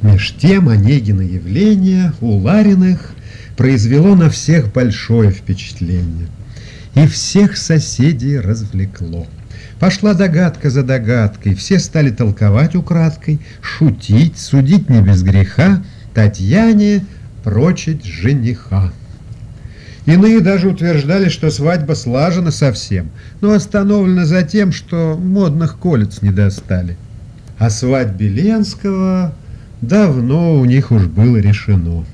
Меж тем Онегино явление у Лариных произвело на всех большое впечатление и всех соседей развлекло. Пошла догадка за догадкой, все стали толковать украдкой, шутить, судить не без греха, Татьяне прочить жениха. Иные даже утверждали, что свадьба слажена совсем, но остановлена за тем, что модных колец не достали. О свадьбе Ленского давно у них уж было решено.